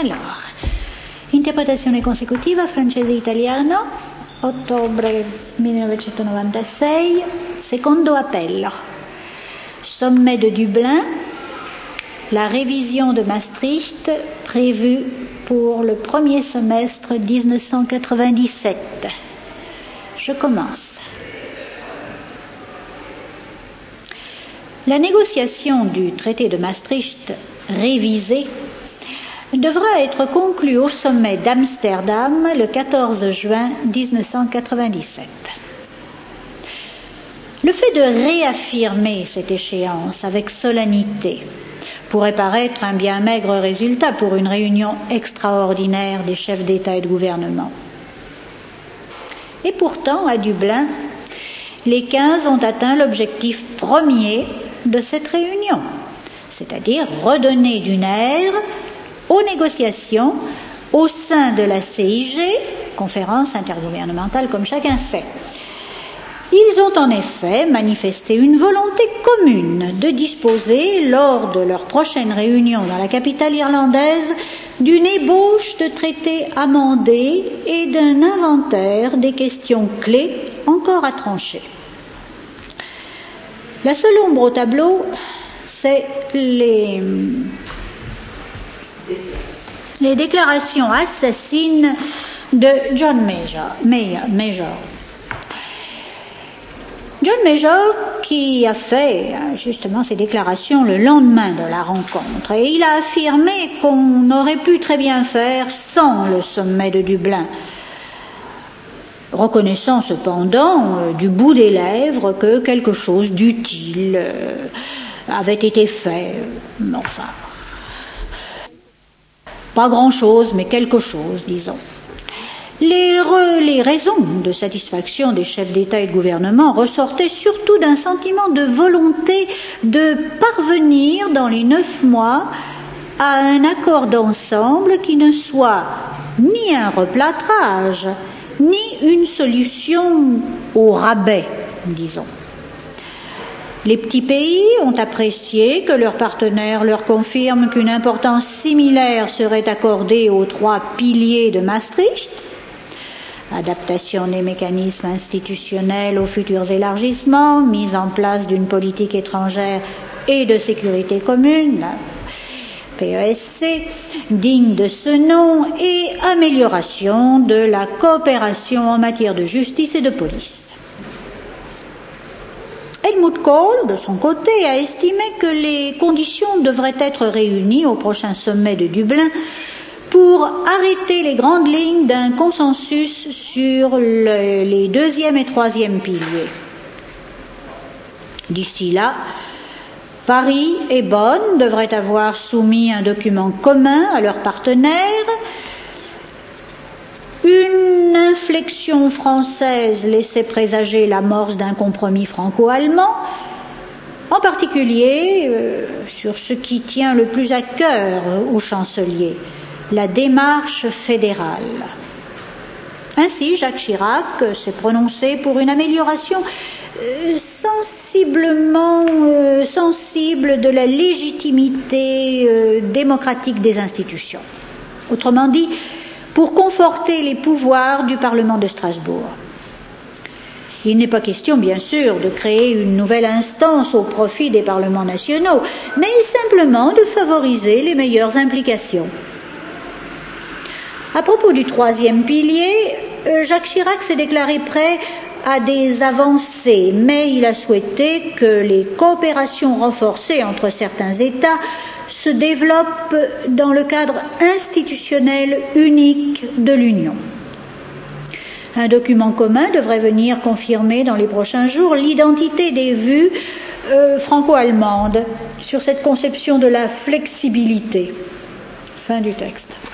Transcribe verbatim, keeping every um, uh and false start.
Allora, interpretazione consecutiva francese-italiano, ottobre millenovecentonovantasei, secondo appello. Sommet de Dublin, la révision de Maastricht prévue pour le premier semestre mille neuf cent quatre-vingt-dix-sept. Je commence. La négociation du traité de Maastricht révisé devra être conclue au sommet d'Amsterdam le quatorze juin mille neuf cent quatre-vingt-dix-sept. Le fait de réaffirmer cette échéance avec solennité pourrait paraître un bien maigre résultat pour une réunion extraordinaire des chefs d'État et de gouvernement. Et pourtant, à Dublin, les quinze ont atteint l'objectif premier de cette réunion, c'est-à-dire redonner du nerf aux négociations au sein de la C I G, conférence intergouvernementale comme chacun sait. Ils ont en effet manifesté une volonté commune de disposer, lors de leur prochaine réunion dans la capitale irlandaise, d'une ébauche de traité amendé et d'un inventaire des questions clés encore à trancher. La seule ombre au tableau, c'est les, les déclarations assassines de John Major. Major. John Major qui a fait justement ces déclarations le lendemain de la rencontre, et il a affirmé qu'on aurait pu très bien faire sans le sommet de Dublin, reconnaissant cependant euh, du bout des lèvres que quelque chose d'utile euh, avait été fait. Euh, enfin, pas grand-chose, mais quelque chose, disons. Les, re, les raisons de satisfaction des chefs d'État et de gouvernement ressortaient surtout d'un sentiment de volonté de parvenir dans les neuf mois à un accord d'ensemble qui ne soit ni un replâtrage, ni une solution au rabais, disons. Les petits pays ont apprécié que leurs partenaires leur confirment qu'une importance similaire serait accordée aux trois piliers de Maastricht: adaptation des mécanismes institutionnels aux futurs élargissements, mise en place d'une politique étrangère et de sécurité commune, P E S C, digne de ce nom, et amélioration de la coopération en matière de justice et de police. Helmut Kohl, de son côté, a estimé que les conditions devraient être réunies au prochain sommet de Dublin pour arrêter les grandes lignes d'un consensus sur le, les deuxième et troisième piliers. D'ici là, Paris et Bonn devraient avoir soumis un document commun à leurs partenaires. Une inflexion française laissait présager l'amorce d'un compromis franco-allemand, en particulier euh, sur ce qui tient le plus à cœur au chancelier: la démarche fédérale. Ainsi, Jacques Chirac s'est prononcé pour une amélioration euh, sensiblement euh, sensible de la légitimité euh, démocratique des institutions. Autrement dit, pour conforter les pouvoirs du Parlement de Strasbourg. Il n'est pas question, bien sûr, de créer une nouvelle instance au profit des parlements nationaux, mais simplement de favoriser les meilleures implications. À propos du troisième pilier, Jacques Chirac s'est déclaré prêt à des avancées, mais il a souhaité que les coopérations renforcées entre certains États se développent dans le cadre institutionnel unique de l'Union. Un document commun devrait venir confirmer dans les prochains jours l'identité des vues euh, franco-allemandes sur cette conception de la flexibilité. Fin du texte.